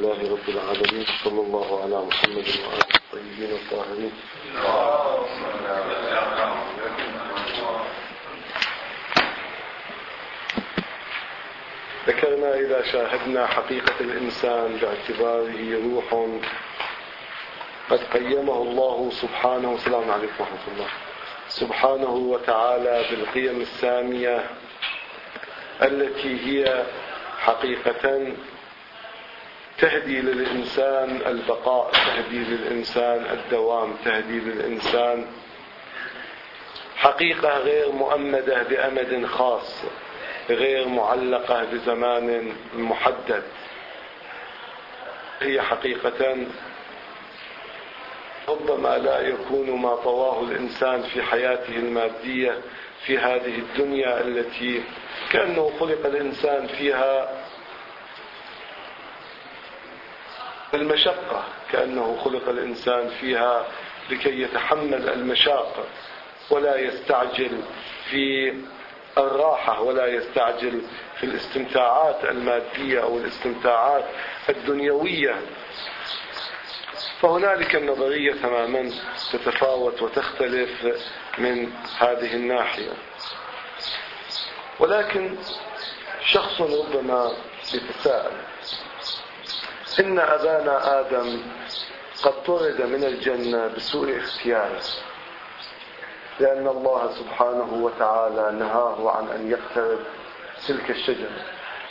لله رب العالمين، صلى الله على محمد وآله الطيبين الطاهرين. ذكرنا إذا شاهدنا حقيقة الإنسان باعتباره روح قد قيمه الله سبحانه، السلام عليكم ورحمة الله، سبحانه وتعالى بالقيم السامية التي هي حقيقة تهدي للإنسان البقاء، تهدي للإنسان الدوام، تهدي للإنسان حقيقة غير مؤمدة بأمد خاص، غير معلقة بزمان محدد. هي حقيقة ربما لا يكون ما طواه الإنسان في حياته المادية في هذه الدنيا التي كأنه خلق الإنسان فيها المشقة، كأنه خلق الإنسان فيها لكي يتحمل المشاق ولا يستعجل في الراحة ولا يستعجل في الاستمتاعات المادية أو الاستمتاعات الدنيوية. فهنالك النظرية تماما تتفاوت وتختلف من هذه الناحية. ولكن شخص ربما يتساءل: إن أبانا آدم قد طرد من الجنة بسوء اختياره، لأن الله سبحانه وتعالى نهاه عن أن يقترب تلك الشجرة.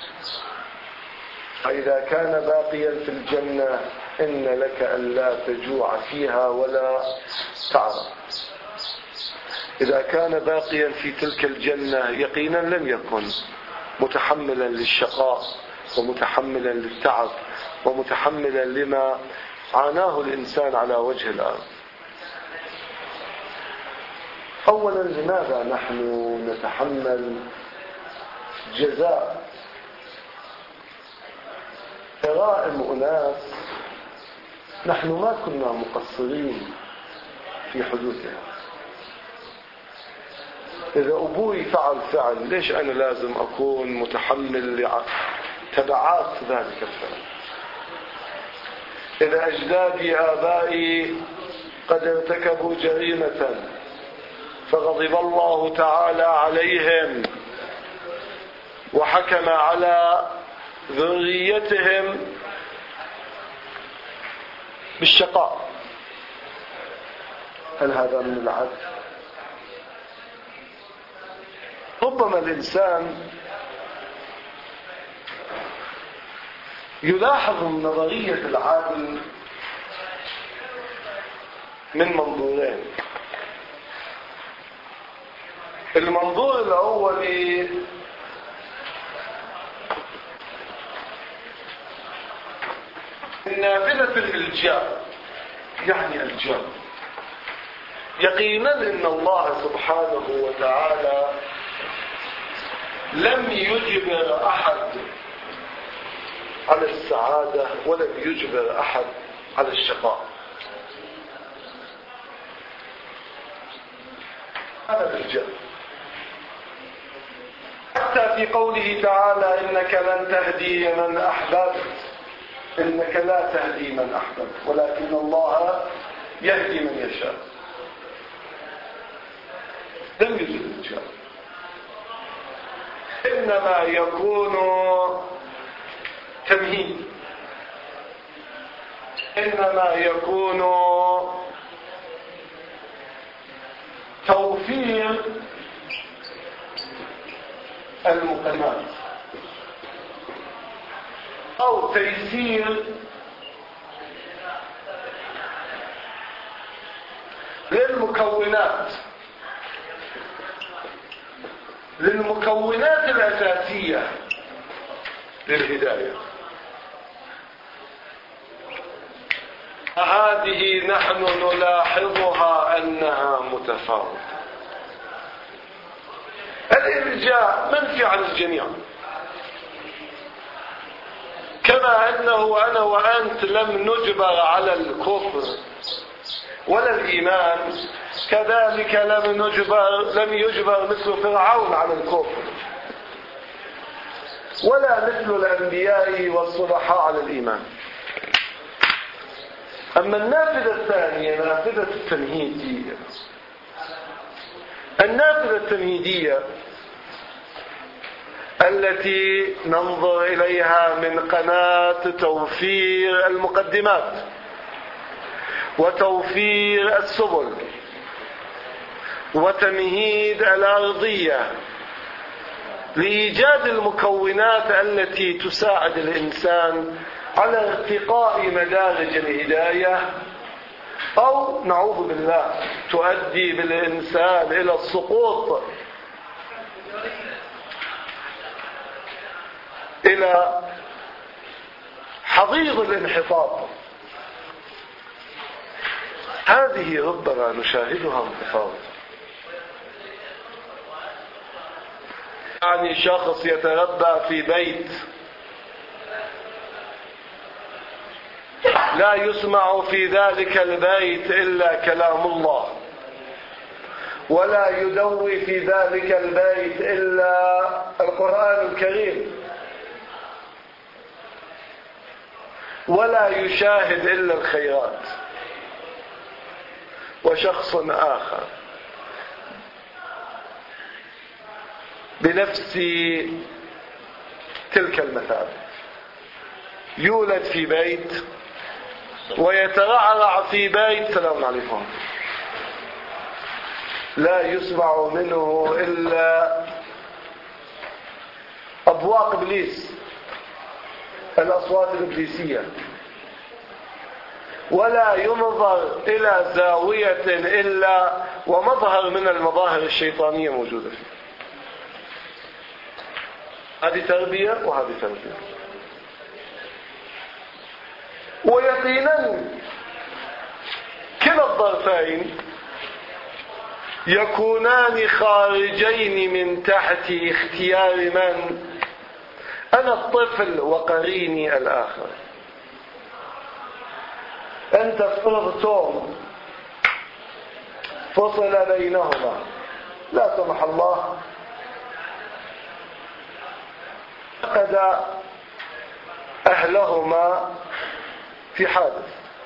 فإذا كان باقيا في الجنة إن لك ألا تجوع فيها ولا تعرى. إذا كان باقيا في تلك الجنة يقينا لم يكن متحملا للشقاء ومتحملا للتعب ومتحملا لما عاناه الإنسان على وجه الأرض. أولا، لماذا نحن نتحمل جزاء جرائم أناس نحن ما كنا مقصرين في حدوثها؟ إذا أبوي فعل ليش أنا لازم أكون متحمل تبعات ذلك الفعل؟ إذا أجدادي آبائي قد ارتكبوا جريمة فغضب الله تعالى عليهم وحكم على ذريتهم بالشقاء، هل هذا من العدل؟ ربما الإنسان يلاحظ نظرية العدل من منظورين. المنظور الأولي نافذة الإلجاء، يعني الجار. يقينا إن الله سبحانه وتعالى لم يجبر أحد على السعادة ولم يجبر أحد على الشقاء. هذا الإلجاء. حتى في قوله تعالى: إنك لن تهدي من أحببت، إنك لا تهدي من أحببت ولكن الله يهدي من يشاء. لم يوجد الإلجاء، إنما يكون تمهيد، إنما يكون توفير المقدمات أو تيسير للمكونات الأساسية للهداية. هذه نحن نلاحظها أنها متفاوتة. الإلجاء منفي عن الجميع، كما أنه أنا وأنت لم نجبر على الكفر ولا الإيمان، كذلك لم يجبر مثل فرعون على الكفر ولا مثل الأنبياء والصلحاء على الإيمان. أما النافذة الثانية نافذة التمهيدية. النافذة التمهيدية التي ننظر إليها من قناة توفير المقدمات وتوفير السبل وتمهيد الأرضية لإيجاد المكونات التي تساعد الإنسان على ارتقاء مدارج الهداية، أو نعوذ بالله تؤدي بالإنسان إلى السقوط، إلى حضيض الانحطاط. هذه ربما نشاهدها متفاوتة. يعني شخص يتربى في بيت لا يسمع في ذلك البيت إلا كلام الله، ولا يدوي في ذلك البيت إلا القرآن الكريم، ولا يشاهد إلا الخيرات. وشخص آخر بنفس تلك المثابة يولد في بيت ويترعرع في بيت، سلام عليكم، لا يسمع منه إلا أبواق إبليس، الأصوات الإبليسية، ولا ينظر إلى زاوية إلا ومظهر من المظاهر الشيطانية موجودة فيه. هذه تربية وهذه تربية. ويقينا كلا الظرفين يكونان خارجين من تحت اختيار من؟ أنا الطفل وقريني الآخر. أنت افترض توم فصل بينهما، لا سمح الله فقد أهلهما في حادث،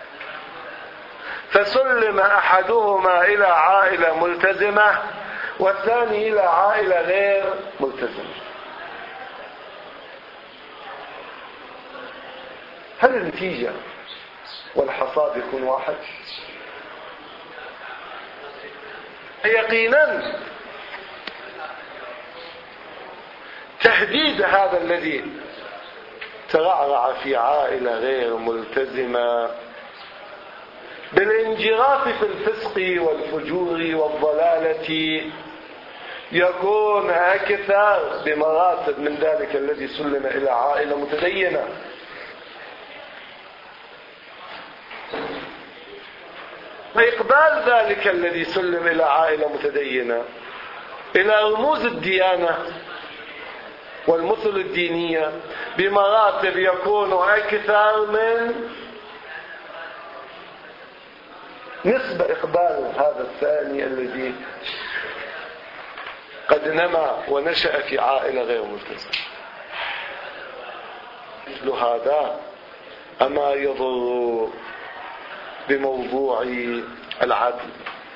فسلم أحدهما إلى عائلة ملتزمة والثاني إلى عائلة غير ملتزمة. هل النتيجة والحصاد يكون واحد؟ يقينا تهديد هذا الذي ترعرع في عائلة غير ملتزمة بالانجراف في الفسق والفجور والضلالة يكون أكثر بمراتب من ذلك الذي سلم إلى عائلة متدينة. وإقبال ذلك الذي سلم إلى عائلة متدينة إلى رموز الديانة والمثل الدينية بمراتب يكون أكثر من نسبة إقبال هذا الثاني الذي قد نمى ونشأ في عائلة غير ملتزمة. مثل هذا أما يضر بموضوع العدل؟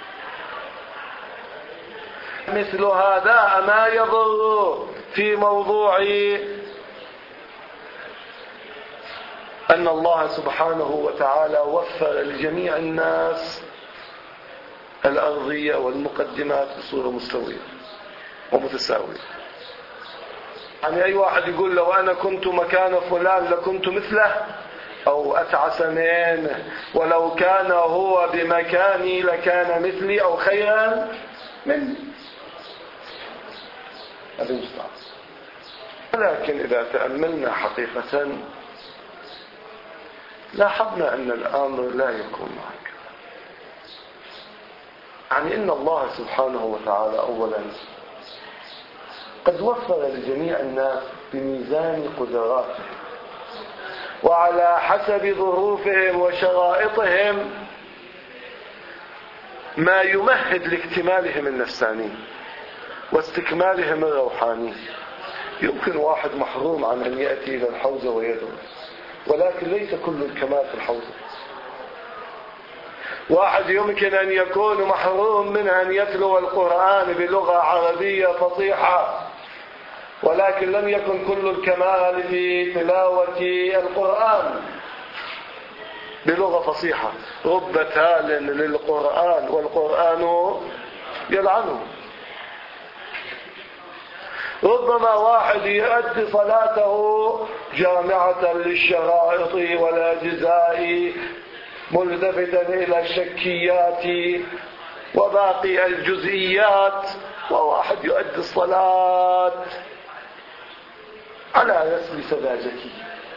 مثل هذا أما يضر في موضوع أن الله سبحانه وتعالى وفر لجميع الناس الأرضية والمقدمات بصورة مستوية ومتساوية؟ يعني أي واحد يقول لو أنا كنت مكان فلان لكنت مثله أو أتعس منه، ولو كان هو بمكاني لكان مثلي أو خيرا مني. هذا مستعد. لكن إذا تأملنا حقيقة لاحظنا أن الأمر لا يكون هكذا. يعني إن الله سبحانه وتعالى أولا قد وفر لجميع الناس بميزان قدراتهم وعلى حسب ظروفهم وشرائطهم ما يمهد لاكتمالهم النفساني واستكمالهم الروحاني. يمكن واحد محروم عن أن يأتي إلى الحوزة ويدرس، ولكن ليس كل الكمال في الحوزة. واحد يمكن أن يكون محروم من أن يتلو القرآن بلغة عربية فصيحة، ولكن لم يكن كل الكمال في تلاوة القرآن بلغة فصيحة. رب تال للقرآن والقرآن يلعنه. ربما واحد يؤدي صلاته جامعة للشرائط والأجزاء ملتفتا إلى الشكيات وباقي الجزئيات، وواحد يؤدي الصلاة على رسم سذاجته.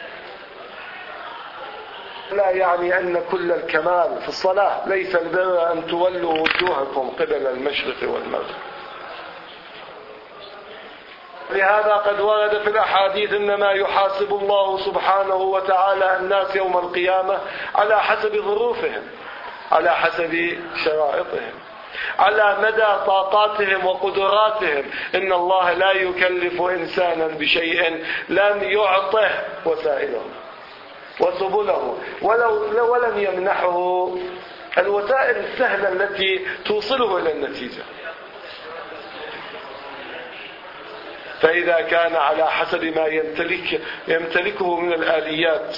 لا يعني أن كل الكمال في الصلاة. ليس البر أن تولوا وجوهكم قبل المشرق والمغرب. لهذا قد ورد في الأحاديث إنما يحاسب الله سبحانه وتعالى الناس يوم القيامة على حسب ظروفهم، على حسب شرائطهم، على مدى طاقاتهم وقدراتهم. إن الله لا يكلف إنسانا بشيء لم يعطه وسائله وسبله، ولم يمنحه الوسائل السهلة التي توصله إلى النتيجة. فإذا كان على حسب ما يمتلكه من الآليات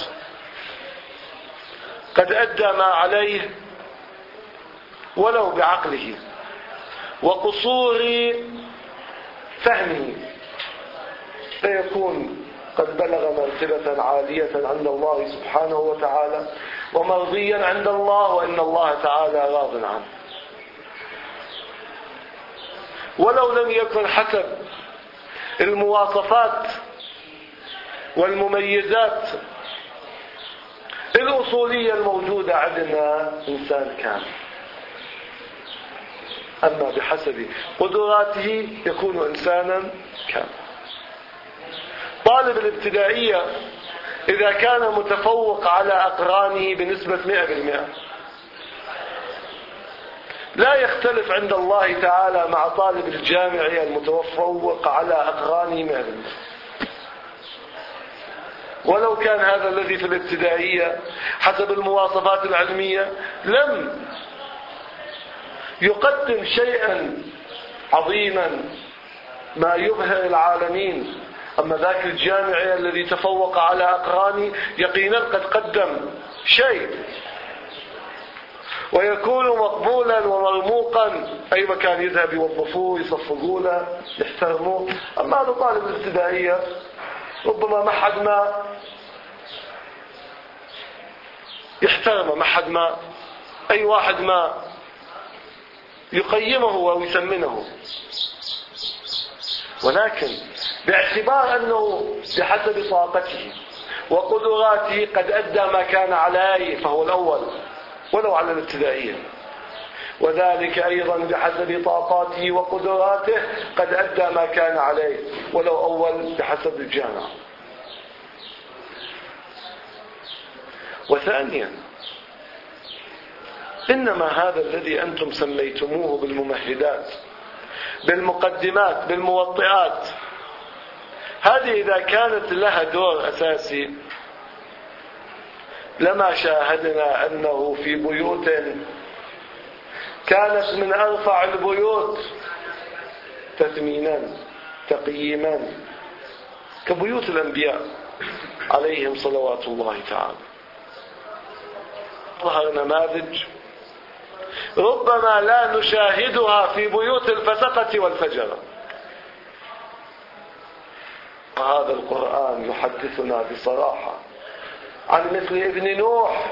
قد أدى ما عليه ولو بعقله وقصور فهمه، فيكون قد بلغ مرتبة عالية عند الله سبحانه وتعالى ومرضيا عند الله، وإن الله تعالى راض عنه. ولو لم يكن حسب المواصفات والمميزات الأصولية الموجودة عندنا إنسان كامل، أما بحسب قدراته يكون إنسانا كامل. طالب الابتدائية إذا كان متفوق على أقرانه بنسبة 100%، لا يختلف عند الله تعالى مع طالب الجامعي المتفوق على أقرانه 100%. ولو كان هذا الذي في الابتدائية حسب المواصفات العلمية لم يقدم شيئا عظيما ما يبهر العالمين، أما ذاك الجامعي الذي تفوق على أقرانه يقينا قد قدم شيء، ويكون مقبولا ومرموقا، أي مكان يذهب يوظفوه يصفقوا له يحترموه. أما هذا طالب الابتدائية ربما ما حد ما يحترمه، ما حد ما أي واحد ما يقيمه ويسمنه، ولكن باعتبار أنه بحسب طاقته وقدراته قد أدى ما كان عليه فهو الأول ولو على الابتدائية، وذلك أيضا بحسب طاقاته وقدراته قد أدى ما كان عليه ولو أول بحسب الجامعة. وثانيا إنما هذا الذي أنتم سميتموه بالممهدات، بالمقدمات، بالموطئات، هذه إذا كانت لها دور أساسي لما شاهدنا أنه في بيوت كانت من أرفع البيوت تثمينا تقييما كبيوت الأنبياء عليهم صلوات الله تعالى، ظهر نماذج ربما لا نشاهدها في بيوت الفسقة والفجرة. وهذا القرآن يحدثنا بصراحة عن مثل ابن نوح،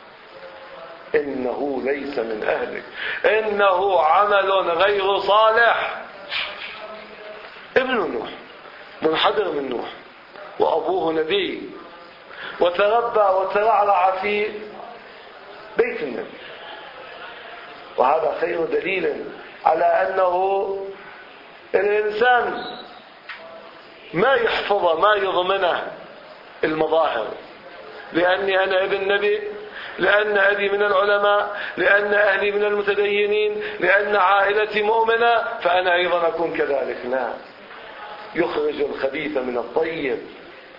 إنه ليس من أهلك، إنه عمل غير صالح. ابن نوح منحدر من نوح، وأبوه نبي، وتربى وترعرع في بيت النبي، وهذا خير دليل على أنه الإنسان ما يحفظ ما يضمنه المظاهر، لأني أنا ابن نبي، لأن أبي من العلماء، لأن أهلي من المتدينين، لأن عائلتي مؤمنة فأنا أيضا أكون كذلك. لا، يخرج الخبيث من الطيب،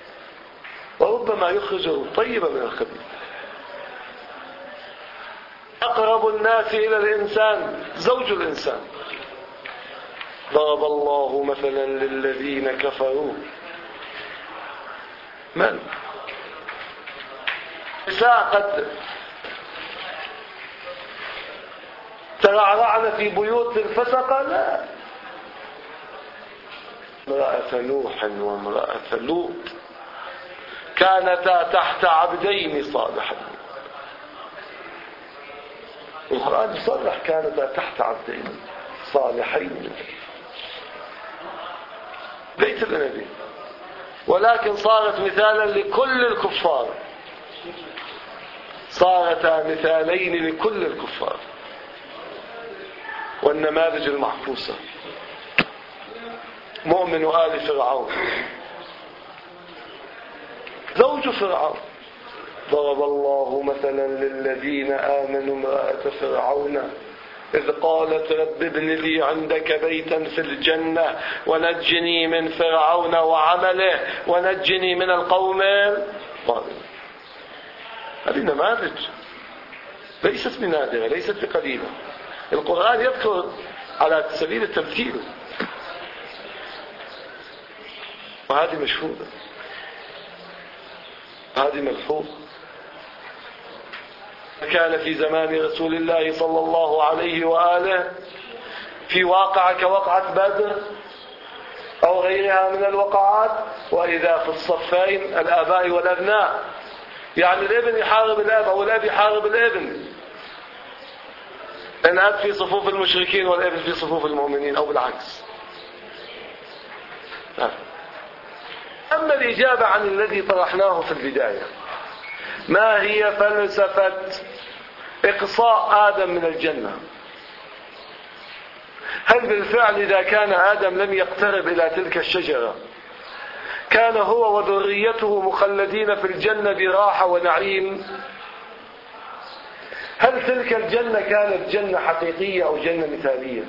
وربما يخرج الطيب من الخبيث. أقرب الناس إلى الإنسان زوج الإنسان. ضرب الله مثلا للذين كفروا من نساء قد ترعرعن في بيوت الفسقة، لا، امرأة نوح وامرأة لوط كانتا تحت عبدين صالحين. القرآن يصرح كانتا تحت عبدين صالحين بيت النبي، ولكن صارت مثالا لكل الكفار، صارتا مثالين لكل الكفار. والنماذج المحفوظة مؤمن آل فرعون زوج فرعون. ضرب الله مثلا للذين آمنوا امرأة فرعون إذ قالت رب ابن لي عندك بيتا في الجنة ونجني من فرعون وعمله ونجني من القوم الظالمين. هذه نماذج ليست بنادرة، ليست بقليلة. القرآن يذكر على سبيل التمثيل، وهذه مشهودة، هذه ملحوظة. كان في زمان رسول الله صلى الله عليه وآله في واقعة كوقعة بدر أو غيرها من الوقعات، وإذا في الصفين الآباء والأبناء، يعني الابن يحارب الأب أو الأب يحارب الابن، الأب في صفوف المشركين والابن في صفوف المؤمنين أو بالعكس. أما الإجابة عن الذي طرحناه في البداية، ما هي فلسفة إقصاء آدم من الجنة؟ هل بالفعل إذا كان آدم لم يقترب إلى تلك الشجرة كان هو وذريته مخلدين في الجنة براحة ونعيم؟ هل تلك الجنة كانت جنة حقيقية أو جنة مثالية؟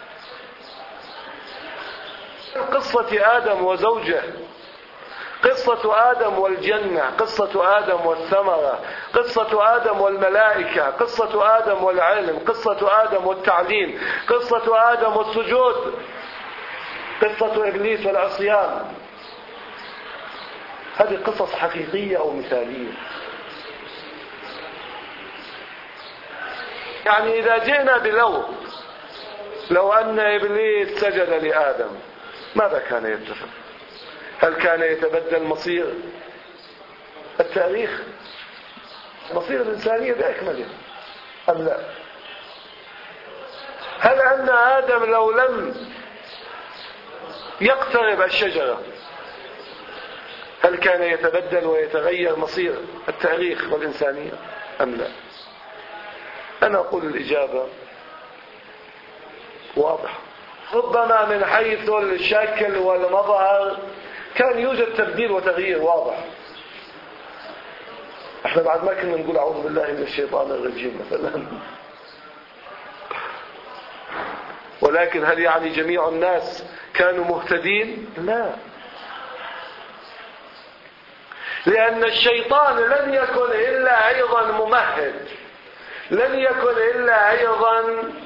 قصة آدم وزوجه، قصة آدم والجنة، قصة آدم والثمرة، قصة آدم والملائكة، قصة آدم والعلم، قصة آدم والتعليم، قصة آدم والسجود، قصة إبليس والعصيان. هذه قصص حقيقية أو مثالية؟ يعني إذا جئنا لو أن إبليس سجد لآدم ماذا كان يتفق؟ هل كان يتبدل مصير التاريخ، مصير الإنسانية بأكمله أم لا؟ هل أن آدم لو لم يقترب الشجرة هل كان يتبدل ويتغير مصير التاريخ والإنسانية أم لا؟ أنا أقول الإجابة واضحة. ربما من حيث الشكل والمظهر كان يوجد تبديل وتغيير واضح. احنا بعد ما كنا نقول أعوذ بالله من الشيطان الرجيم مثلا، ولكن هل يعني جميع الناس كانوا مهتدين؟ لا، لأن الشيطان لن يكن إلا أيضا ممهد، لن يكن إلا أيضا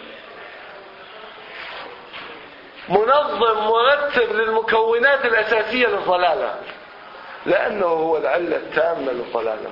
منظم مرتب للمكونات الأساسية للضلالة، لأنه هو العلة التامة للضلالة.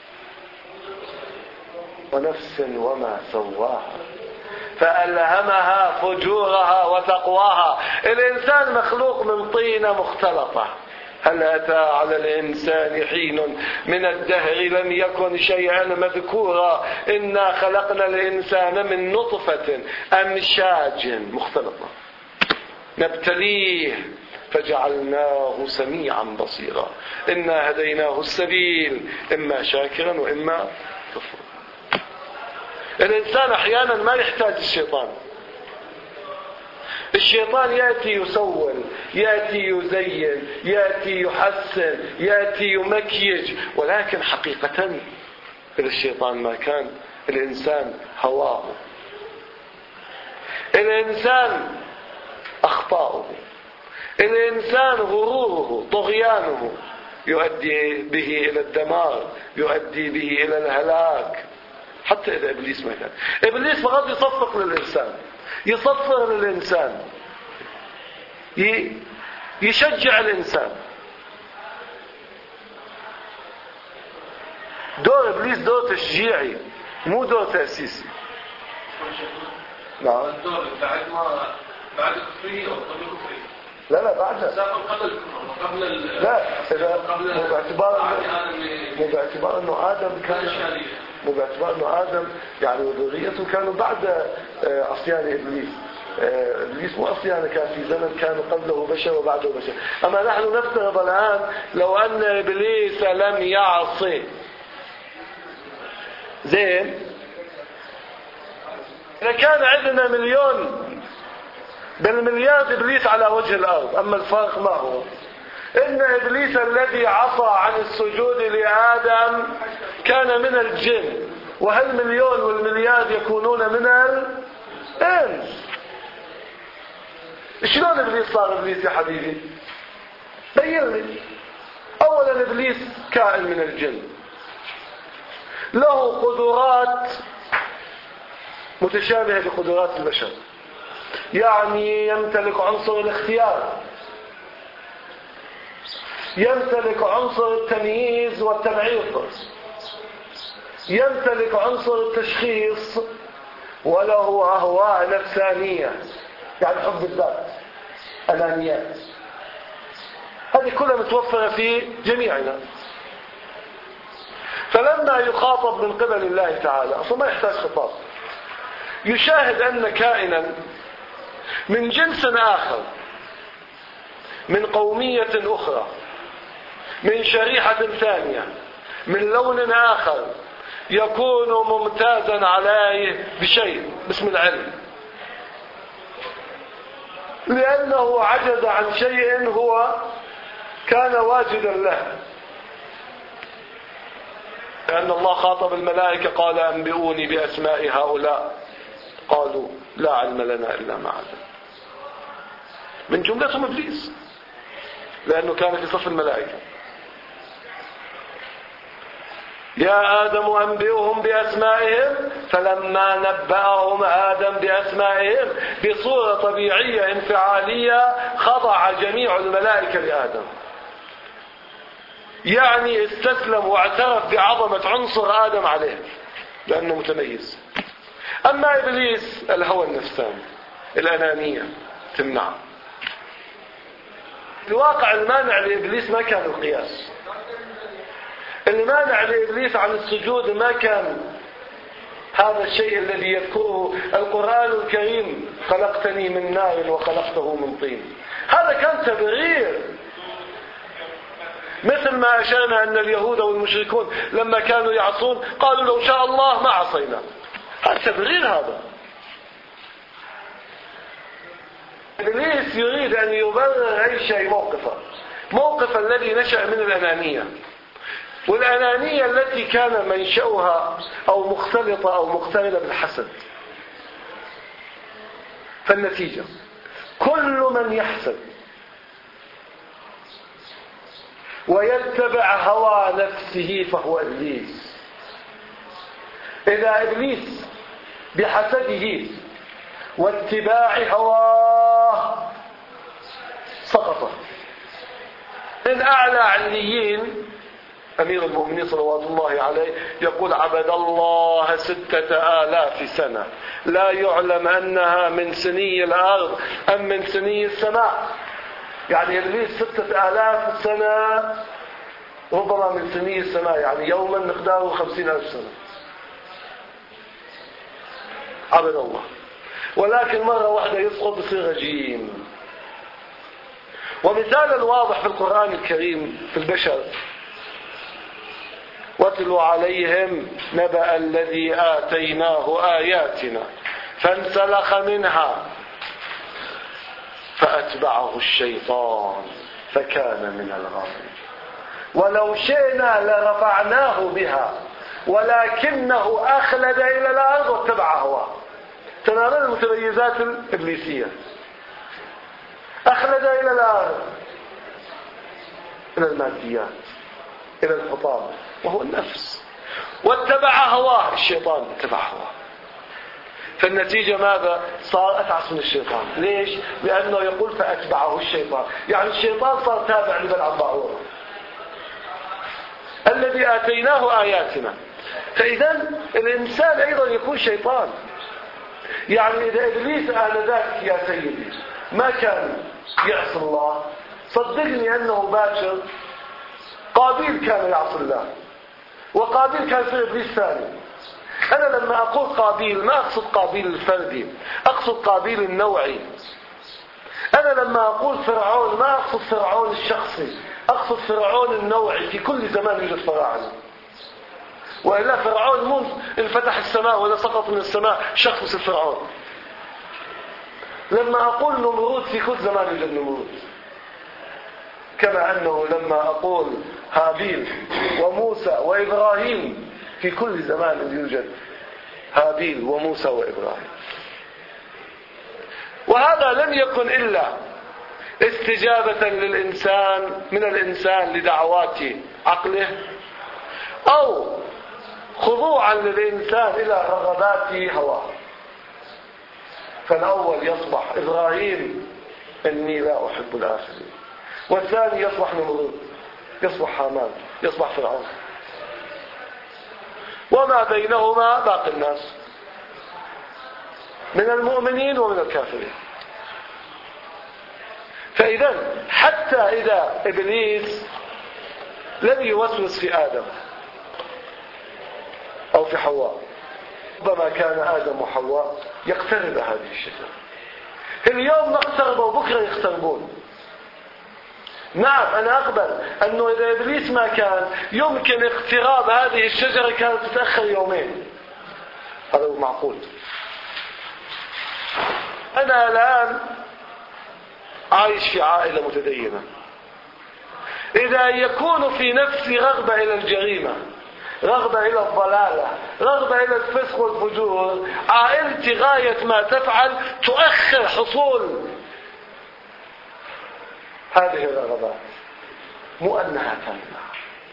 ونفس وما سواها فألهمها فجورها وتقواها. الإنسان مخلوق من طينة مختلطة. هل أتى على الإنسان حين من الدهر لم يكن شيئا مذكورا إنا خلقنا الإنسان من نطفة أمشاج مختلطة نبتليه فجعلناه سميعا بصيرا إنا هديناه السبيل إما شاكرا وإما كفورا. الإنسان أحيانا ما يحتاج الشيطان. الشيطان يأتي يسول، يأتي يزين، يأتي يحسن، يأتي يمكيج، ولكن حقيقة الشيطان ما كان. الإنسان هواه، الإنسان أخطاؤه، الإنسان غروره طغيانه يؤدي به إلى الدمار، يؤدي به إلى الهلاك. حتى إذا إبليس ما كان. إبليس فقط يصفق للإنسان، يصفر للإنسان، يشجع الإنسان. دور إبليس دور تشجيعي مو دور تأسيسي. نعم. الدور بعد كفره أو قبل كفره؟ لا بعدها. قبل لا مو باعتبار انه آدم يعني وذريته كانوا بعد عصيان إبليس. إبليس مو عصيان، كان في زمن كان قبله بشر وبعده بشر. أما نحن نفترض الآن لو أن إبليس لم يعصي، زين، إذا كان عندنا مليون بالمليار إبليس على وجه الأرض، أما الفرق ما هو؟ إن إبليس الذي عصى عن السجود لآدم كان من الجن، وهالمليون والمليار يكونون من الإنس. شلون إبليس صار إبليس يا حبيبي؟ بين لي. أولا إبليس كائن من الجن، له قدرات متشابهة بقدرات البشر، يعني يمتلك عنصر الاختيار، يمتلك عنصر التمييز والتمعيط، يمتلك عنصر التشخيص، وله أهواء نفسانية، يعني حب الذات، أنانيات. هذه كلها متوفرة في جميعنا. فلما يخاطب من قبل الله تعالى، أصلا ما يحتاج خطاب، يشاهد أن كائنا من جنس آخر، من قومية أخرى، من شريحة ثانية، من لون آخر، يكون ممتازا عليه بشيء باسم العلم، لأنه عجز عن شيء هو كان واجدا له. لأن الله خاطب الملائكة قال أنبئوني بأسماء هؤلاء، قالوا لا علم لنا إلا ما علم. من جملتهم إبليس، لأنه كان في صف الملائكة. يا آدم أنبئهم بأسمائهم، فلما نبأهم آدم بأسمائهم بصورة طبيعية انفعالية خضع جميع الملائكة لآدم، يعني استسلم واعترف بعظمة عنصر آدم عليه لأنه متميز. أما إبليس الهوى النفساني، الأنانية تمنع. الواقع المانع لإبليس ما كان القياس، المانع لإبليس عن السجود ما كان هذا الشيء الذي يذكره القرآن الكريم، خلقتني من نار وخلقته من طين. هذا كان تبرير، مثل ما أشرنا أن اليهود والمشركون لما كانوا يعصون قالوا لو شاء الله ما عصينا. هذا تبرير. هذا إبليس يريد أن يبرر أي شيء موقفه الذي نشأ من الأنانية، والأنانية التي كان منشأها أو مختلطة أو مقترنة بالحسد. فالنتيجة كل من يحسد ويتبع هوى نفسه فهو إبليس. إذا إبليس بحسده واتباع هواه سقط. من أعلى عليين أمير المؤمنين صلوات الله عليه يقول عبد الله 6000 سنة لا يعلم أنها من سني الأرض أم من سني السماء. يعني إبليس 6000 سنة ربما من سني السماء، يعني يوما مقداره 50,000 سنة. عبد الله، ولكن مرة واحدة يسقط بصير رجيم. ومثال الواضح في القرآن الكريم في البشر: واتل عليهم نبأ الذي آتيناه آياتنا فانسلخ منها فأتبعه الشيطان فكان من الغاوين. ولو شئنا لرفعناه بها ولكنه أخلد إلى الأرض واتبع هواه. تناول المتميزات الإبليسية. أخلد إلى الأرض، إلى الماديات، إلى الحطام، وهو النفس. واتبع هواه، الشيطان اتبع هواه، فالنتيجة ماذا؟ صار أتعس من الشيطان. ليش؟ لأنه يقول فأتبعه الشيطان، يعني الشيطان صار تابع لبلعام باعورة الذي آتيناه آياتنا. فإذا الإنسان أيضا يكون شيطان. يعني إذا إبليس آنذاك يا سيدي ما كان يعصي الله، صدقني أنه باكر قابيل كان يعصي الله، وقابيل كان في إبليس ثاني. أنا لما أقول قابيل ما أقصد قابيل الفردي، أقصد قابيل النوعي. أنا لما أقول فرعون ما أقصد فرعون الشخصي، أقصد فرعون النوعي. في كل زمان يوجد فراعنة، وإلا فرعون مو انفتح السماء ولا سقط من السماء شخص الفرعون. لما أقول نمرود في كل زمان يوجد نمرود، كما أنه لما أقول هابيل وموسى وإبراهيم في كل زمان يوجد هابيل وموسى وإبراهيم. وهذا لم يكن إلا استجابة للإنسان من الإنسان لدعوات عقله، أو خضوعا للإنسان إلى رغبات هواه. فالأول يصبح إبراهيم إني لا أحب الآخرين، والثاني يصبح نمرود، يصبح هامان، يصبح فرعون، وما بينهما باقي الناس من المؤمنين ومن الكافرين. فإذا حتى إذا إبليس لم يوسوس في آدم أو في حواء، ربما كان آدم وحواء يقترب هذه الشجرة. اليوم نقترب وبكرة يقتربون. نعم أنا أقبل أنه إذا إبليس ما كان يمكن اقتراب هذه الشجرة كانت تتأخر يومين، هذا هو معقول. أنا الآن عايش في عائلة متدينة، إذا يكون في نفسي رغبة إلى الجريمة، رغبة إلى الضلالة، رغبة إلى الفسق والفجور، عائلتي غاية ما تفعل تؤخر حصول هذه الرغبات، مو أنها تمنع.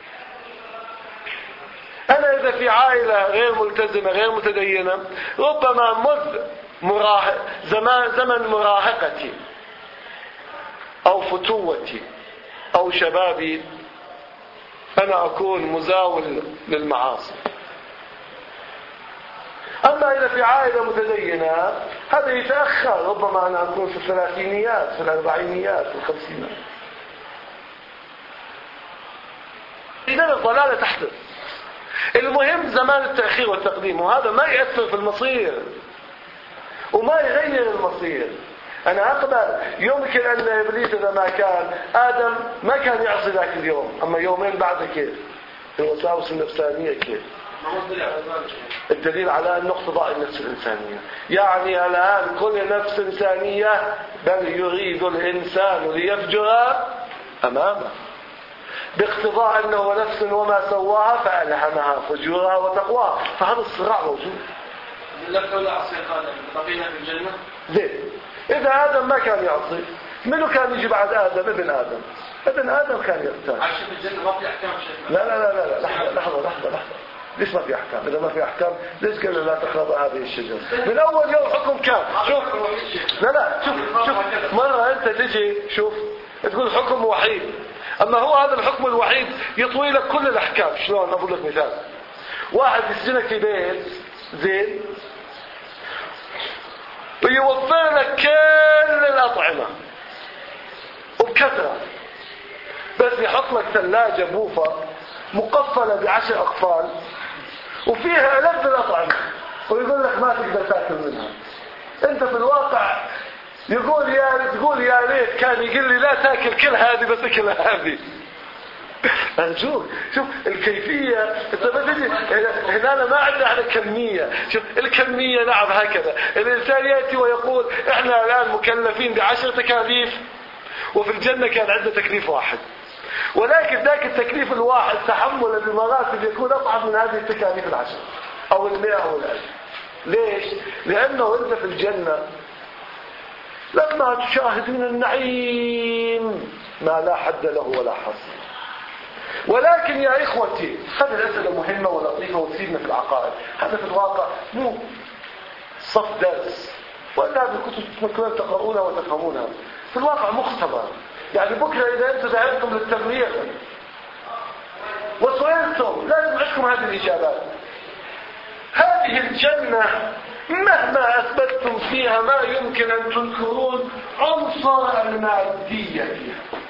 أنا إذا في عائلة غير ملتزمة غير متدينة، ربما منذ زمن مراهقتي أو فتوتي أو شبابي أنا أكون مزاول للمعاصي. أما إذا في عائلة متدينة هذا يتأخر، ربما أنا أكون في الثلاثينيات في الأربعينيات في الخمسينات. إذا الضلالة تحدث. المهم زمان التأخير والتقديم، وهذا ما يأثر في المصير وما يغير المصير. أنا أقبل يمكن أن إبليس إذا ما كان آدم ما كان يعصي ذاك اليوم، أما يومين بعد كيف الوساوس النفسانية كيف. الدليل على أنه اقتضاء النفس الإنسانية، يعني الآن كل نفس إنسانية بل يريد الإنسان ليفجر أمامه، باقتضاء أنه نفس وما سواها فألهمها فجورها وتقواها. فهذا الصراع موجود. لولا عصي آدم بقينا في الجنة. زين، إذا آدم ما كان يعصي منو كان يجي بعد آدم؟ ابن آدم. ابن آدم كان يقتل. عايش في الجنة ما في أحكام شيء. لا لحظة. ليش ما في أحكام؟ إذا ما في أحكام ليش قال لا تقرب هذه الشجرة؟ من أول يوم حكم كان. شوف شوف مرة أنت تجي شوف تقول حكم وحيد، أما هو هذا الحكم الوحيد يطوي لك كل الأحكام. شلون؟ أقول لك مثال. واحد يسجنك في بيت زين ويوفر لك كل الأطعمة وبكثرة، بس يحط لك ثلاجة بوفة مقفلة ب10 أقفال وفيها ألف الأطعمة ويقول لك ما تقدر تأكل منها. أنت في الواقع تقول يا ريت كان يقول لي لا تأكل كل هذه بس أكل هذه. شوف الكيفية. انت بتجي هنا أنا ما عندنا احنا كمية. شوف الكمية نعم هكذا. الإنسان يأتي ويقول احنا الآن مكلفين ب10 تكاليف وفي الجنة كان عندنا تكليف واحد، ولكن ذاك التكليف الواحد تحمل بمراتب يكون أصعب من هذه التكاليف 10 أو 100 أو 1000. ليش؟ لأنه أنت في الجنة لما تشاهد من النعيم ما لا حد له ولا حصر، ولكن يا إخوتي هذه الأسئلة مهمة ولطيفة وتفيدنا في العقائد. هذا في الواقع مو صف درس ولا بالكتب تمكنون تقرؤونها وتفهمونها، في الواقع مختبر. يعني بكرة إذا أنتم ذهبتم للتبليغ وسئلتم لازم عندكم هذه الإجابات. هذه الجنة مهما أثبتتم فيها ما يمكن أن تنكرون عنصر المادية فيها.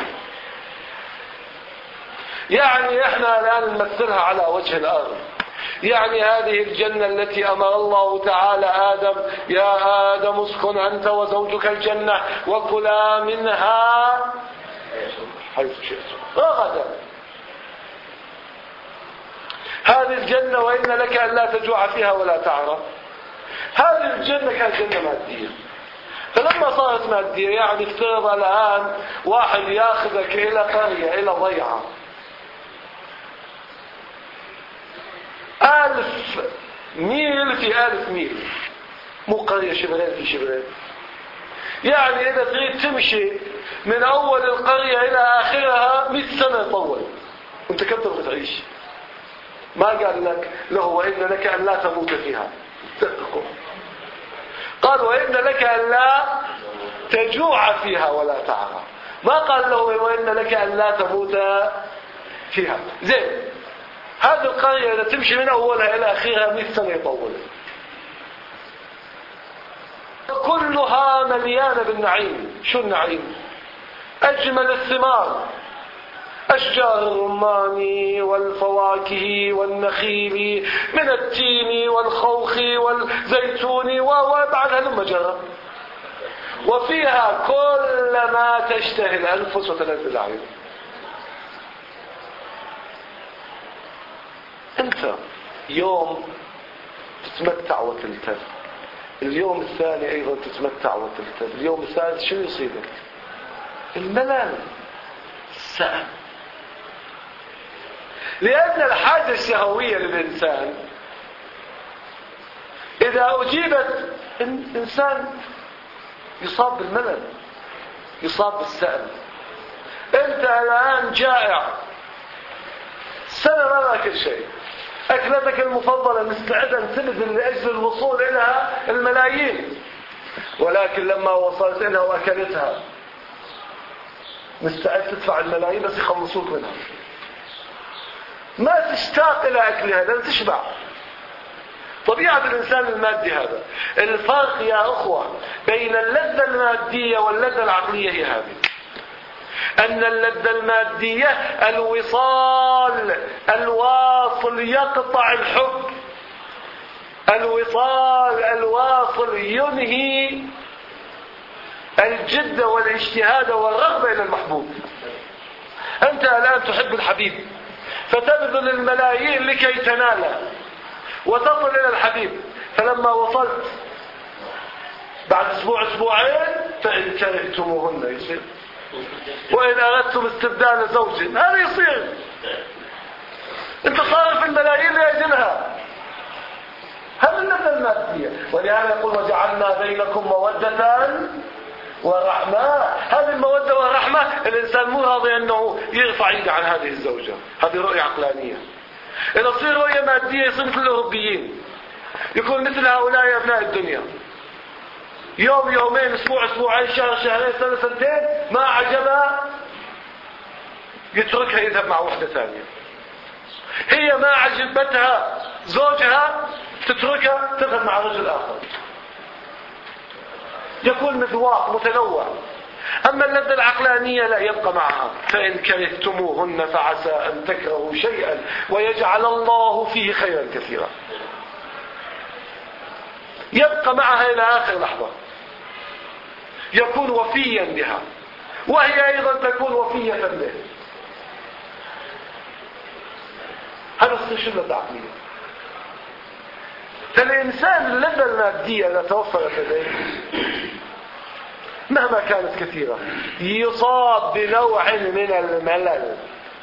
يعني احنا الآن نمثلها على وجه الأرض. يعني هذه الجنة التي أمر الله تعالى آدم: يا آدم اسكن أنت وزوجك الجنة وكلا منها حيث شئتم رغدا. هذه الجنة وإن لك أن لا تجوع فيها ولا تعرى. هذه الجنة كانت جنة مادية، فلما صارت مادية يعني افترض الآن واحد ياخذك إلى قرية إلى ضيعة 1000 ميل في 1000 ميل، مو قرية شبرين في شبرين. يعني إذا تريد تمشي من أول القرية إلى آخرها 100 سنة يطول. أنت كم تبغى تعيش؟ ما قال لك له وإن لك أن لا تموت فيها، قال وإن لك أن لا تجوع فيها ولا تعرى. ما قال له وإن لك أن لا تموت فيها. زين، هذه القرية إذا تمشي من أولها إلى آخرها 100 سنة يطول. كلها مليانة بالنعيم. شو النعيم؟ أجمل الثمار، أشجار الرمان والفواكه والنخيل من التين والخوخ والزيتون وبعد هالمجرة، وفيها كل ما تشتهي الأنفس وتلذ الأعين. أنت يوم تتمتع وتلتذ، اليوم الثاني أيضا تتمتع وتلتذ، اليوم الثالث شو يصيبك؟ الملل، السأل. لأن الحاجة الشهوية للإنسان إذا أجيبت الإنسان يصاب بالملل، يصاب بالسأل. أنت الآن جائع، سنة ما أكل شيء، أكلتك المفضلة مستعد أن تبذل لأجل الوصول إليها الملايين، ولكن لما وصلت إليها وأكلتها مستعد تدفع الملايين بس يخلصوك منها. ما تشتاق إلى أكلها لن تشبع. طبيعة الإنسان المادي هذا. الفرق يا أخوة بين اللذة المادية واللذة العقلية هي هذه: أن اللذة المادية الوصال الواصل يقطع الحب، الوصال الواصل ينهي الجد والاجتهاد والرغبة إلى المحبوب. أنت الآن تحب الحبيب فتبذل الملايين لكي تناله وتصل إلى الحبيب، فلما وصلت بعد أسبوع أسبوعين فإن كرهتموهن يصير، وإن أردتم استبدال زوج هذا يصير. أنت صارف الملايين لأجلها. هذا اللذة المادية. ولهذا يقول وجعلنا بينكم مودة ورحمة. هذه المودة والرحمة الإنسان مو راضي أنه يرفع يده عن هذه الزوجة، هذه رؤية عقلانية. إذا تصير رؤية مادية يصير مثل الأوروبيين، يكون مثل هؤلاء أبناء الدنيا، يوم يومين أسبوع أسبوعين شهر شهرين سنة سنتين ما عجبها يتركها يذهب مع واحدة ثانية. هي ما عجبتها زوجها تتركها تذهب مع رجل آخر. يكون مذواق متنوع. أما اللذة العقلانية لا، يبقى معها. فإن كرهتموهن فعسى أن تكرهوا شيئا ويجعل الله فيه خيرا كثيرا. يبقى معها إلى آخر لحظة، يكون وفيا بها وهي أيضا تكون وفية به. هذا الشيء اللذة العقلية. فالإنسان اللذة المادية إذا توفرت لديه مهما كانت كثيرة يصاب بنوع من الملل،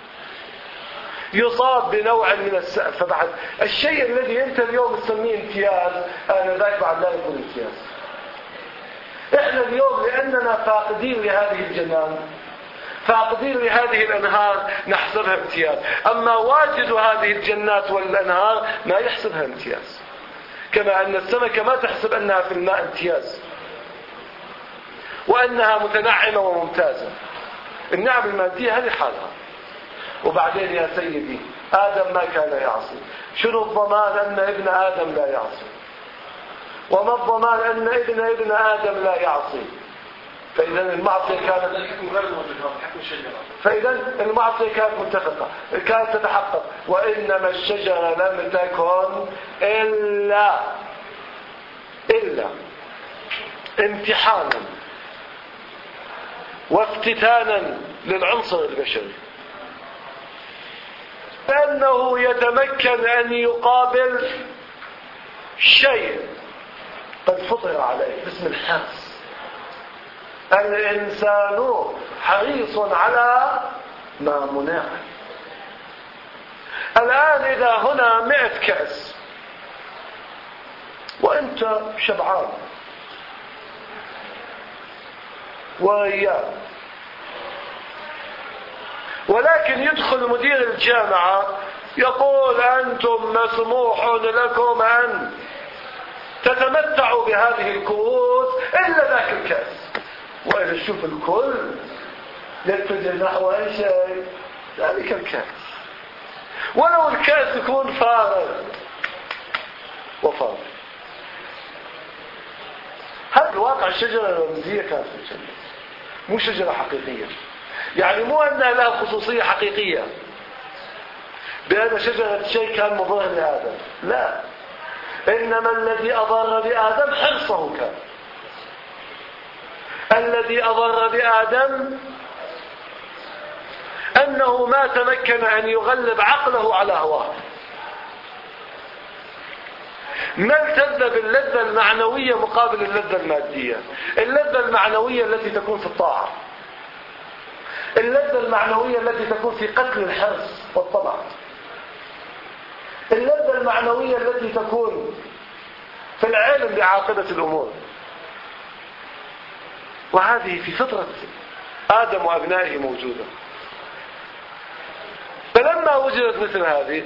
يصاب بنوع من السقف. فبعد الشيء الذي أنت اليوم تسميه امتياز أنا ذاك بعد لا يكون امتياز. إحنا اليوم لأننا فاقدين لهذه الجنان فاقدين لهذه الأنهار نحسبها امتياز، أما واجد هذه الجنات والأنهار ما يحسبها امتياز، كما أن السمكة ما تحسب أنها في الماء امتياز وأنها متنعمة وممتازة. النعم المادية هذه حالها. وبعدين يا سيدي آدم ما كان يعصي، شنو الضمان أن ابن آدم لا يعصي؟ وما الضمان أن ابن آدم لا يعصي؟ فإذا المعصية كانت متفقة، كانت تتحقق. وإنما الشجرة لم تكن إلا امتحانا وافتتانا للعنصر البشري، لأنه يتمكن أن يقابل شيء قد فطر عليه باسم الحرص. الإنسان حريص على ما منعه. الآن إذا هنا 100 كأس وأنت شبعان وإياه، ولكن يدخل مدير الجامعة يقول أنتم مسموح لكم أن تتمتعوا بهذه الكؤوس إلا ذاك الكأس. وإذا شوف الكل يتجه نحو أي شيء، ذلك الكأس، ولو الكأس يكون فارغ وفارغ. هذا الواقع الشجرة الرمزية كانت في الجنة، مو شجرة حقيقية. يعني مو أنها لها خصوصية حقيقية بأن شجرة شيء كان مضر لآدم، لا، إنما الذي أضر بآدم حرصه كان. الذي أضر بآدم أنه ما تمكن أن يغلب عقله على هواه، ما التذ باللذة المعنوية مقابل اللذة المادية. اللذة المعنوية التي تكون في الطاعة، اللذة المعنوية التي تكون في قتل الحرص والطمع، اللذة المعنوية التي تكون في العلم بعاقبة الأمور. وهذه في فطرة آدم وأبنائه موجودة. فلما وجدت مثل هذه،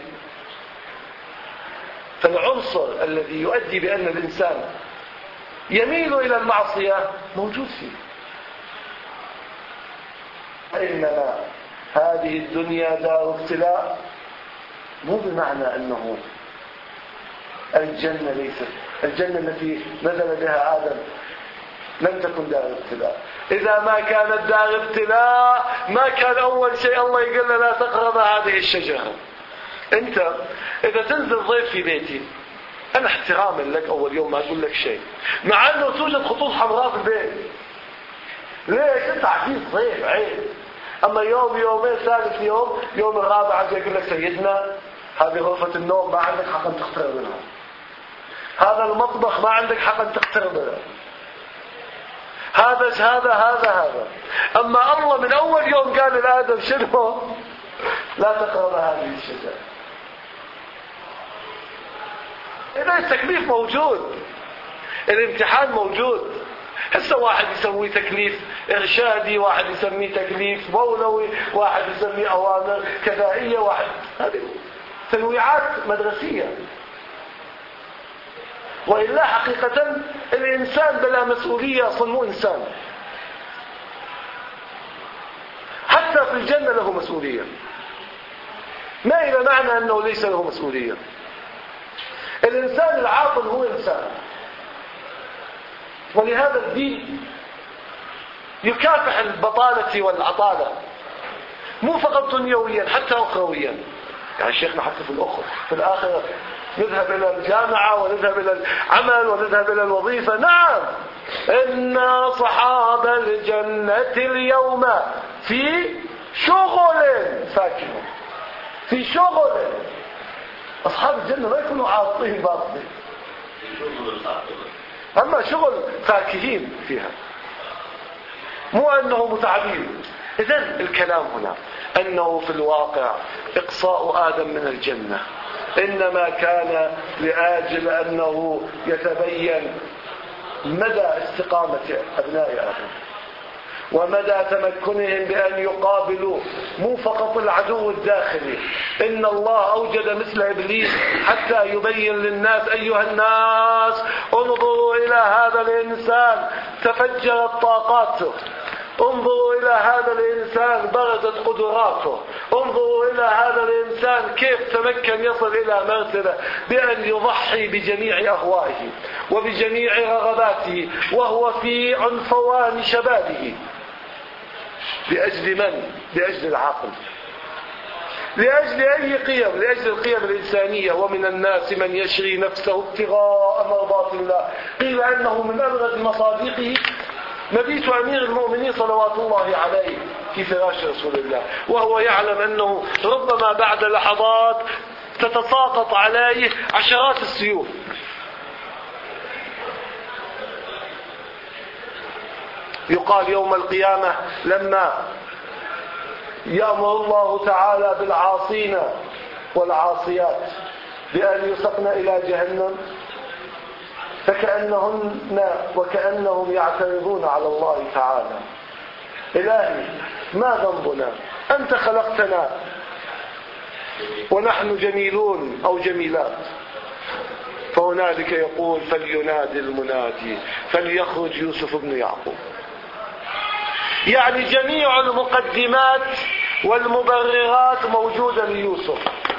فالعنصر الذي يؤدي بأن الإنسان يميل إلى المعصية موجود فيه. إنما هذه الدنيا دار ابتلاء، مو بمعنى أنه الجنة ليست، الجنة التي نزل بها آدم لم تكن دار ابتلاء. إذا ما كانت دار ابتلاء ما كان أول شيء الله يقول لا تقرب هذه الشجرة. أنت إذا تنزل ضيف في بيتي، أنا احتراما لك أول يوم ما أقول لك شيء، مع أنه توجد خطوط حمراء في البيت. ليش؟ أنت عزيز ضيف، عيب. أما يوم يومين ثالث يوم الرابع عز يقول لك سيدنا هذه غرفة النوم ما عندك حق أن تقترب منها، هذا المطبخ ما عندك حق أن تقترب منها، هذا. أما الله من أول يوم قال لآدم شنو؟ لا تقرب هذه الشجرة. إذا التكليف موجود، الامتحان موجود. هسه واحد يسوي تكليف إرشادي، واحد يسميه تكليف مولوي، واحد يسميه أوامر كفائية، واحد، هذه تنويعات مدرسية. وإلا حقيقة الإنسان بلا مسؤولية أصلا مو إنسان. حتى في الجنة له مسؤولية، ما إلى معنى أنه ليس له مسؤولية. الإنسان العاقل هو إنسان، ولهذا الدين يكافح البطالة والعطالة، مو فقط دنيويا حتى أخرويا. يعني شيخنا حتى في الآخرة نذهب إلى الجامعة ونذهب إلى العمل ونذهب إلى الوظيفة. نعم، إن أصحاب الجنة اليوم في شغل فاكهون. في شغل. أصحاب الجنة ما يكونوا عاطين باطنين، أما شغل فاكهين فيها، مو أنه متعبين. إذن الكلام هنا أنه في الواقع إقصاء آدم من الجنة إنما كان لأجل أنه يتبين مدى استقامة أبناء آدم ومدى تمكنهم بأن يقابلوا مو فقط العدو الداخلي. إن الله أوجد مثل إبليس حتى يبين للناس: أيها الناس انظروا إلى هذا الإنسان تفجرت طاقاته، انظروا إلى هذا الإنسان برزت قدراته، انظروا إلى هذا الإنسان كيف تمكن يصل إلى مرتبة بأن يضحي بجميع أهوائه وبجميع رغباته وهو في عنفوان شبابه. لأجل من؟ لأجل العقل، لأجل أي قيم؟ لأجل القيم الإنسانية. ومن الناس من يشري نفسه ابتغاء مرضات الله. قيل أنه من أبرز مصادقه مبيت أمير المؤمنين صلوات الله عليه في فراش رسول الله، وهو يعلم أنه ربما بعد لحظات تتساقط عليه عشرات السيوف. يقال يوم القيامة لما يأمر الله تعالى بالعاصين والعاصيات بأن يسقن إلى جهنم، فكأنهن وكأنهم يعترضون على الله تعالى: إلهي ما ذنبنا؟ أنت خلقتنا ونحن جميلون أو جميلات. فهنالك يقول: فلينادي المنادي فليخرج يوسف بن يعقوب. يعني جميع المقدمات والمبررات موجودة ليوسف.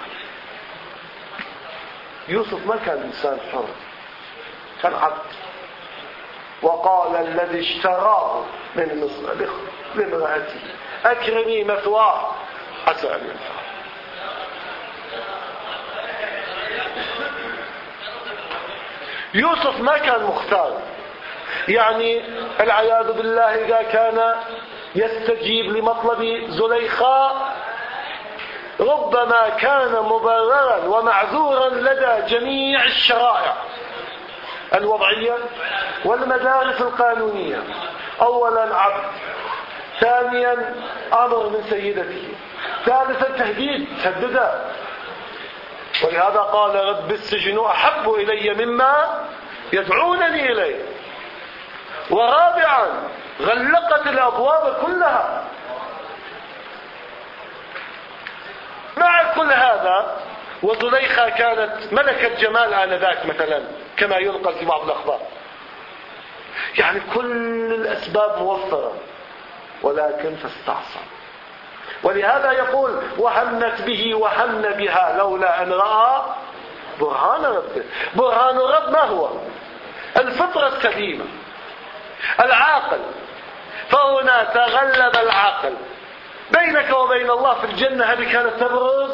يوسف ما كان إنسان حر، كان عبد. وقال الذي اشتراه من مصر لامرأته أكرمي مثواه عسى أن ينفع. يوسف ما كان مختار، يعني العياذ بالله إذا كان يستجيب لمطلب زليخاء ربما كان مبررا ومعذورا لدى جميع الشرائع الوضعية والمدارس القانونية. أولا عبد، ثانيا أمر من سيدته، ثالثا تهديد، تهدده. ولهذا قال: رب السجن أحب إلي مما يدعونني إليه. ورابعا غلقت الأبواب كلها. مع كل هذا وزليخة كانت ملكة جمال آنذاك مثلا كما ينقل في بعض الأخبار. يعني كل الأسباب موفرة، ولكن فاستعصى. ولهذا يقول: وهمت به وهم بها لولا أن رأى برهان ربه. برهان الرب ما هو؟ الفطرة السليمة، العاقل. فهنا تغلب العاقل. بينك وبين الله في الجنة هذه كانت تبرز.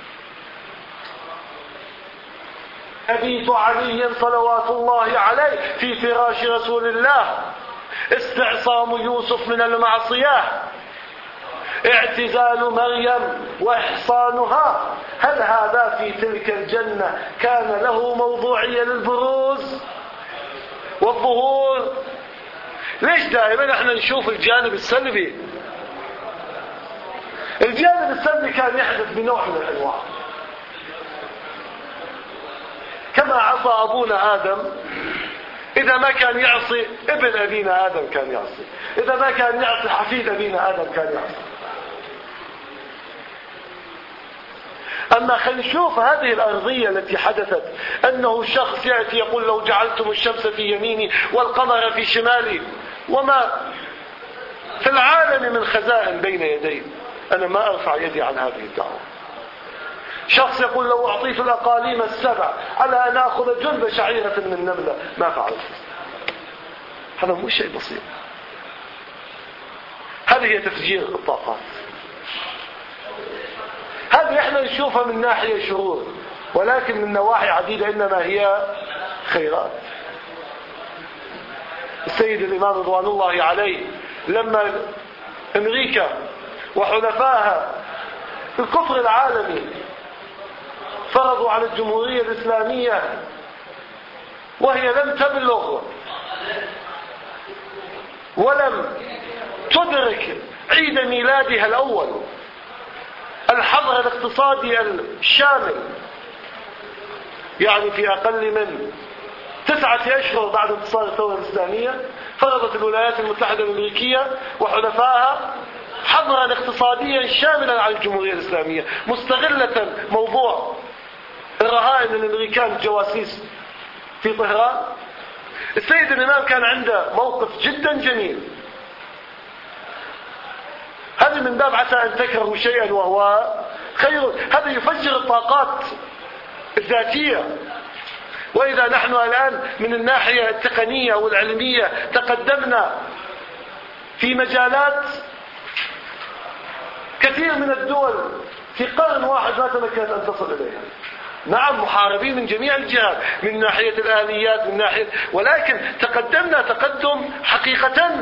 أبيت علي صلوات الله عليه في فراش رسول الله، استعصام يوسف من المعصية، اعتزال مريم وإحصانها. هل هذا في تلك الجنة كان له موضوعية للبروز والظهور؟ ليش دائما احنا نشوف الجانب السلبي؟ الجانب السلبي كان يحدث بنوع من الأنواع. كما عصى أبونا آدم، إذا ما كان يعصي ابن أبينا آدم كان يعصي، إذا ما كان يعصي حفيد أبينا آدم كان يعصي. أما خلينا نشوف هذه الأرضية التي حدثت، أنه شخص يأتي يقول: لو جعلتم الشمس في يميني والقمر في شمالي وما في العالم من خزائن بين يدي، أنا ما أرفع يدي عن هذه الدعوة. شخص يقول: لو أعطيت الأقاليم السبع على أن أخذ جلب شعيرة من النملة ما فعلت. هذا مو شيء بسيط. هذه هي تفجير الطاقات. هذه احنا نشوفها من ناحية شرور، ولكن من نواحي عديدة إنما هي خيرات. السيد الإمام رضوان الله عليه لما أمريكا وحلفائها الكفر العالمي فرضوا على الجمهورية الإسلامية وهي لم تبلغ ولم تدرك عيد ميلادها الأول، الحظر الاقتصادي الشامل، يعني في أقل من 9 أشهر بعد انتصار الثورة الإسلامية فرضت الولايات المتحدة الأمريكية وحلفائها حظرا اقتصاديا شاملا على الجمهورية الإسلامية، مستغلة موضوع الرهائن الأمريكان الجواسيس في طهران. السيد الإمام كان عنده موقف جدا جميل، هذا من باب عسى أن تكرهوا شيئا وهو خير، هذا يفجر الطاقات الذاتية. وإذا نحن الآن من الناحية التقنية والعلمية تقدمنا في مجالات كثير من الدول في قرن واحد ما تمكنت أن تصل إليها. نعم، محاربين من جميع الجهات، من ناحية الآليات، من ناحية، ولكن تقدمنا تقدم حقيقة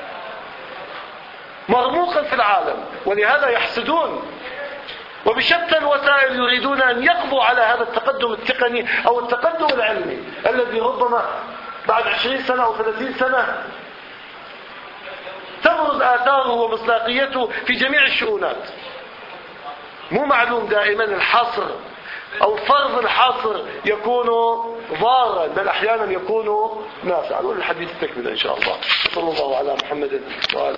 مرموقا في العالم، ولهذا يحسدون وبشتى الوسائل يريدون أن يقضوا على هذا التقدم التقني أو التقدم العلمي الذي ربما بعد 20 سنة أو 30 سنة تبرز آثاره ومصداقيته في جميع الشؤونات. مو معلوم دائما الحصر أو فرض الحصر يكون ضارا، بل أحيانا يكون نافعا. والحديث تكمل إن شاء الله. صلى الله على محمد وآله